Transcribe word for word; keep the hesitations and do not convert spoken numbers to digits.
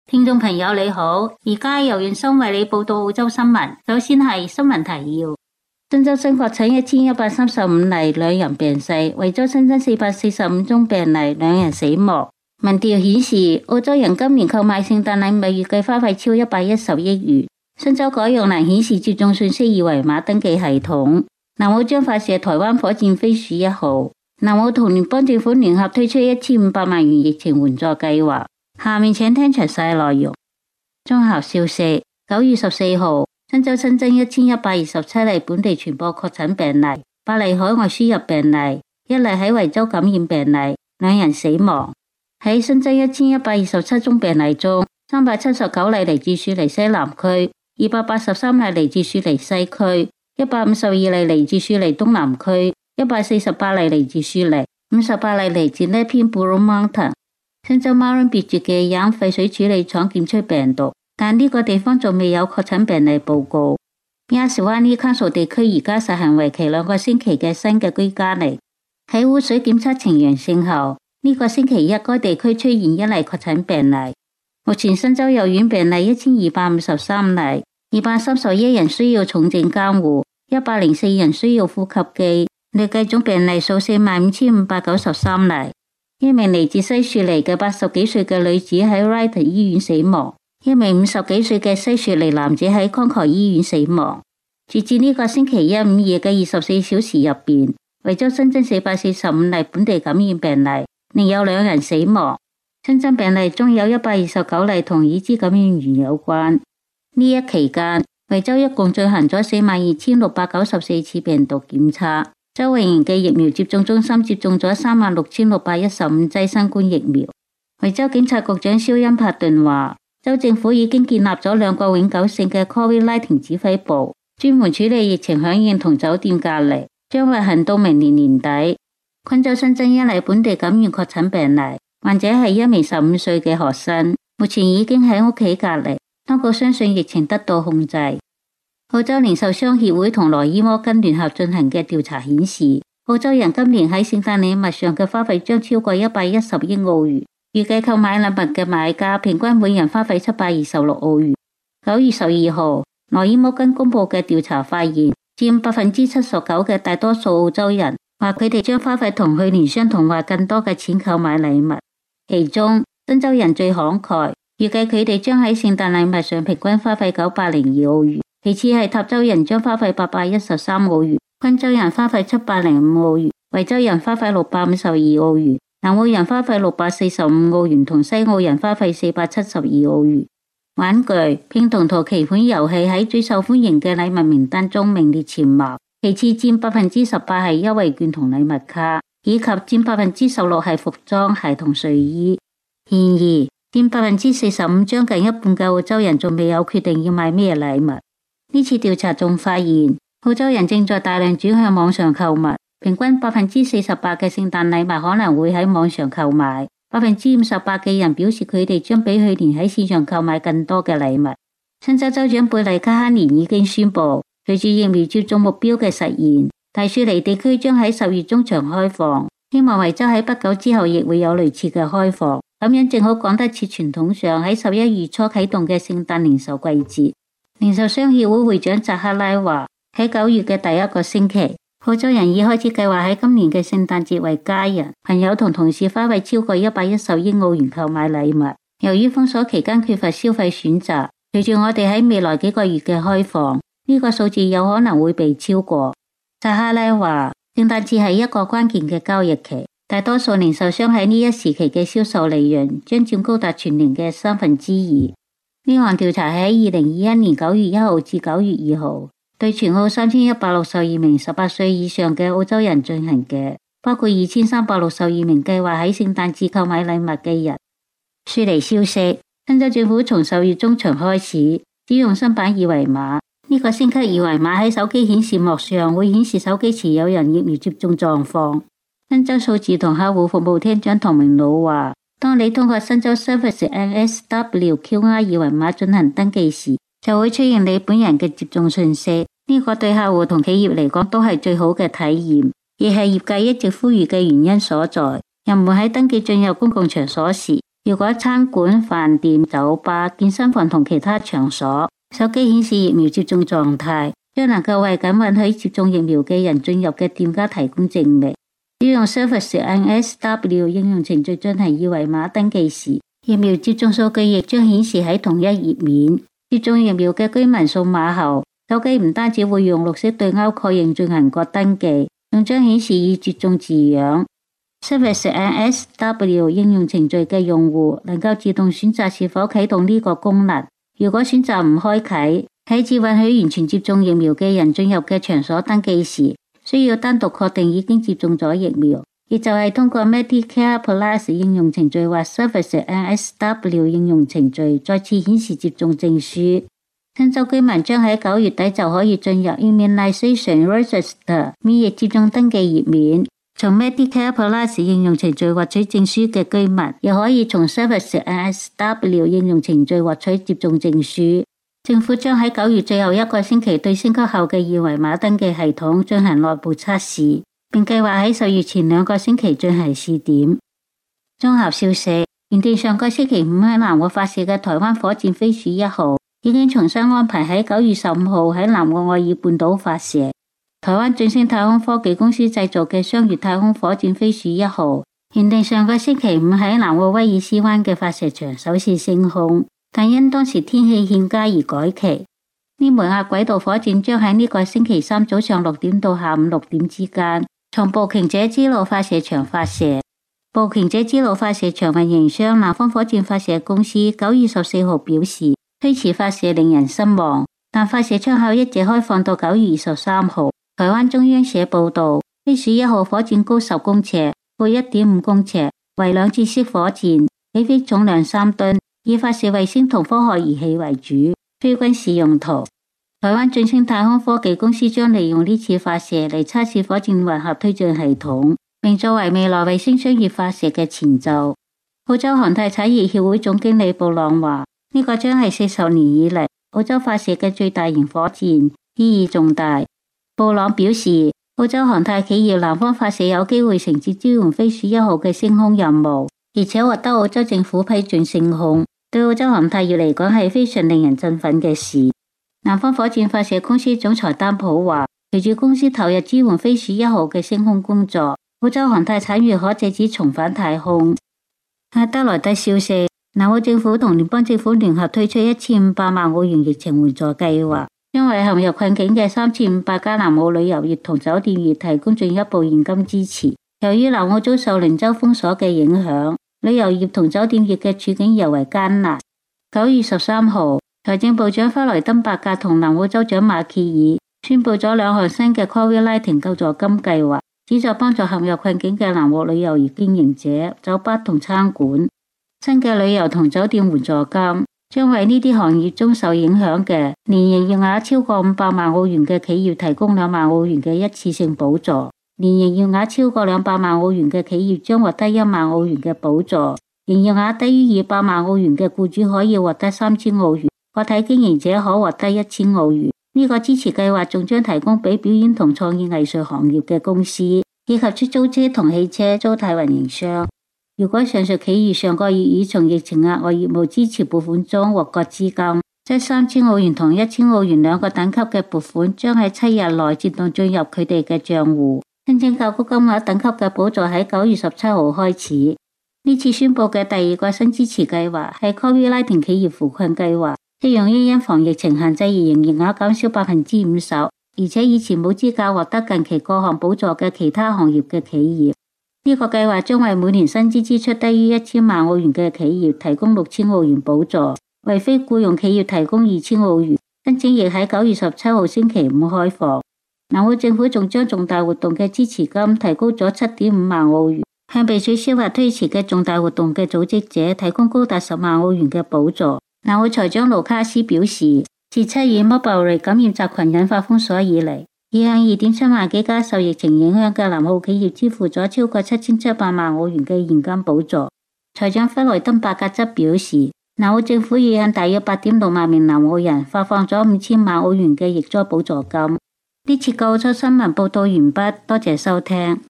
聽眾朋友你好，而家由袁生為你報道澳洲新聞。首先係新聞提要：新州新確診一千一百三十五例，兩人病逝；維州新增四百四十五宗病例，兩人死亡。民調顯示，澳洲人今年購買聖誕禮物預計花費超一百一十億元。新州改用難顯示接種信息二維碼登記系統。南澳將發射台灣火箭飛鼠一號。南澳同聯邦政府聯合推出一千五百萬元疫情援助計劃。下面請聽詳細內容。綜合消息，九月十四號，新州新增一千一百二十七例本地傳播確診病例，八例海外輸入病例，一例喺維州感染病例，兩人死亡。喺新增一千一百二十七宗病例中，三百七十九例嚟自雪梨西南區，二百八十三例嚟自雪梨西區，一百五十二例嚟自雪梨東南區，一百四十八例嚟自雪梨，五十八例嚟自呢片 Blue Mountain。新州 Marine 別墅嘅飲廢水處理廠檢出病毒，但呢個地方仲未有確診病例報告。Yaswani Council 地區而家實行為期兩個星期嘅新嘅居家令。喺污水檢測呈陽性後，呢、這個星期一該地區出現一例確診病例。目前新州有院病例一千二百五十三例，二百三十一人需要重症監護，一百零四人需要呼吸機，累計總病例數四萬五千五百九十三例。一名嚟自西雪梨嘅八十幾歲嘅女子喺 Ryde 醫院死亡，一名五十幾歲嘅西雪梨男子喺 Concord 醫院死亡。截至呢個星期一午夜嘅二十四小時入邊，維州新增四百四十五例本地感染病例，另有兩人死亡。新增病例中有一百二十九例同已知感染源有關。呢一期間，維州一共進行咗四萬二千六百九十四次病毒檢測。州永賢嘅疫苗接種中心接種咗三萬六千六百一十五劑新冠疫苗。維州警察局長肖恩帕頓話，州政府已經建立咗兩個永久性嘅 Covid 十九 指揮部，專門處理疫情響應同酒店隔離，將運行到明年年底。昆州新增一例本地感染確診病例，患者係一名十五歲嘅學生，目前已經喺屋企隔離，當局相信疫情得到控制。澳洲零售商協會同羅伊摩根聯合進行嘅調查顯示，澳洲人今年喺聖誕禮物上嘅花費將超過一百一十億澳元，預計購買禮物嘅買家平均每人花費七百二十六澳元。九月十二號，羅伊摩根公布嘅調查發現，佔百分之七十九嘅大多數澳洲人話佢哋將花費同去年相同或更多嘅錢購買禮物，其中新州人最慷慨，預計佢哋將喺聖誕禮物上平均花費九百零二澳元。其次係塔州人將花費八百一十三澳元，昆州人花費七百零五澳元，維州人花費六百五十二澳元，南澳人花費六百四十五澳元，同西澳人花費四百七十二澳元。玩具、拼圖同棋盤遊戲喺最受歡迎嘅禮物名單中名列前茅，其次佔百分之十八係優惠券同禮物卡，以及佔百分之十六係服裝、鞋同睡衣。然而，佔百分之四十五將近一半嘅澳洲人仲未有決定要買咩禮物。呢次調查仲發現，澳洲人正在大量轉向網上購物，平均百分之四十八嘅聖誕禮物可能會喺網上購買，百分之五十八嘅人表示佢哋將比去年喺市場購買更多嘅禮物。新州州長貝利卡哈年已經宣布，隨住疫苗接種目標嘅實現，大雪梨地區將喺十月中旬開放，希望維州喺不久之後亦會有類似嘅開放，咁樣正好趕得切傳統上喺十一月初啟動嘅聖誕零售季節。零售商協會會長扎克拉話，喺九月嘅第一個星期，澳洲人已開始計劃喺今年嘅聖誕節為家人、朋友同同事花費超過一百一十億澳元購買禮物。由於封鎖期間缺乏消費選擇，隨住我哋喺未來幾個月嘅開放，呢個數字有可能會被超過。扎克拉話，聖誕節係一個關鍵嘅交易期，大多數零售商喺呢一時期嘅銷售利潤將佔高達全年嘅三分之二。呢項調查喺二零二一年九月一號至九月二號，對全澳三千一百六十二名十八歲以上嘅澳洲人進行嘅，包括二千三百六十二名計劃喺聖誕節購買禮物嘅人。雪梨消息，新州政府從十月中旬開始使用新版二維碼，呢個升級二維碼喺手機顯示幕上會顯示手機持有人疫苗接種狀況。新州數字同客戶服務廳長唐明魯話，當你通過新州 Service N S W Q R 二維碼進行登記時，就會出現你本人嘅接種信息。呢個對客戶同企業嚟講都係最好嘅體驗，亦係業界一直呼籲嘅原因所在。人們喺登記進入公共場所時， 如果餐館、飯店、酒吧、健身房同其他場所手機顯示疫苗接種狀態，將能夠為僅允許接種疫苗嘅人進入嘅店家提供證明。要用 Service N S W 應用程序進行二維碼登記時，疫苗接種數據亦將顯示喺同一頁面。接種疫苗嘅居民掃碼後，手機唔單止會用綠色對勾確認進行各登記，仲將顯示已接種字樣。Service N S W 應用程序嘅用戶能夠自動選擇是否啟動呢個功能。如果選擇唔開啟，喺只允許完全接種疫苗嘅人進入嘅場所登記時，需要單獨確定已經接種咗疫苗，亦就係通過 Medicare Plus 應用程序或 Service N S W 應用程序再次顯示接種證書。新州居民將喺九月底就可以進入 Immunization Register 免疫接種登記頁面。從 Medicare Plus 應用程序獲取證書嘅居民，亦可以從 Service N S W 應用程序獲取接種證書。政府將喺九月最後一個星期對升級後嘅二維碼登記系統進行內部測試，並計劃喺十月前兩個星期進行試點。綜合消息，原定上個星期五喺南澳發射嘅台灣火箭飛鼠一號，已經重新安排喺九月十五號喺南澳愛爾半島發射。台灣晉升太空科技公司製造嘅雙月太空火箭飛鼠一號，原定上個星期五喺南澳威爾斯灣嘅發射場首次升空，但因當時天氣欠佳而改期。呢枚亞軌道火箭將喺呢個星期三早上六點到下午六點之間，從步行者之路發射場發射。步行者之路發射場運營商南方火箭發射公司九月十四號表示，推遲發射令人失望，但發射窗口一直開放到九月二十三號。台灣中央社報道，飛鼠一號火箭高十公尺，闊一點五公尺，為兩節式火箭，起飛重量三噸，以發射衛星同科學儀器為主，非軍事用途。台灣晉升太空科技公司將利用呢次發射嚟測試火箭混合推進系統，並作為未來衛星商業發射嘅前奏。澳洲航太產業協會總經理布朗話：呢、這個將係四十年以嚟澳洲發射嘅最大型火箭，意義重大。布朗表示，澳洲航太企業南方發射有機會承接支援飛鼠一號嘅升空任務，而且獲得澳洲政府批准升空，對澳洲航太業嚟講係非常令人振奮嘅事。南方火箭發射公司總裁丹普話，隨住公司投入支援飛鼠一號嘅升空工作，澳洲航太產業可借此重返太空。阿德萊德消息，南澳政府同聯邦政府聯合推出一千五百萬澳元疫情援助計劃，將為陷入困境嘅三千五百家南澳旅遊業同酒店業提供進一步現金支持。由於南澳遭受鄰州封鎖嘅影響，旅遊業同酒店業嘅處境尤為艱難。九月十三號，財政部長弗萊登伯格同南澳州長馬歇爾宣布咗兩項新嘅 COVID 十九 救助金計劃，旨在幫助陷入困境嘅南澳旅遊業經營者、酒吧同餐館。新嘅旅遊同酒店援助金將為呢啲行業中受影響嘅年營業額超過五百萬澳元嘅企業提供兩萬澳元嘅一次性補助，年營業額超過兩百萬澳元嘅企業將獲得一萬澳元嘅補助，營業額低於二百萬澳元嘅僱主可以獲得三千澳元，個體經營者可獲得一千澳元。呢、這個支持計劃仲將提供俾表演同創意藝術行業嘅公司，以及出租車同汽車租賃運營商。如果上述企業上個月已從疫情額外業務支持撥款中獲割資金，即三千澳元同一千澳元兩個等級嘅撥款將喺七日內自動進入佢哋嘅賬戶。申請較高金額等級嘅補助喺九月十七號開始。呢次宣布嘅第二個新支持計劃係 COVID 十九 企業扶困計劃，適用於因防疫情限制而營業額減少百分之五十，而且以前冇資格獲得近期各項補助嘅其他行業嘅企業。呢個計劃將為每年薪資支出低於一千萬澳元嘅企業提供六千澳元補助，為非僱用企業提供二千澳元。申請亦喺九月十七號星期五開放。南澳政府仲將重大活動嘅支持金提高咗七點五萬澳元，向被取消或推遲嘅重大活動嘅組織者提供高達十萬澳元嘅補助。南澳財長盧卡斯表示，自七月摩伯雷感染集群引發封鎖以嚟，已向二點七萬幾家受疫情影響嘅南澳企業支付咗超過七千七百萬澳元嘅現金補助。財長弗萊登伯格則表示，南澳政府已向大約八點六萬名南澳人發放咗五千萬澳元嘅疫災補助金。呢次澳洲新聞報道完畢，多謝收聽。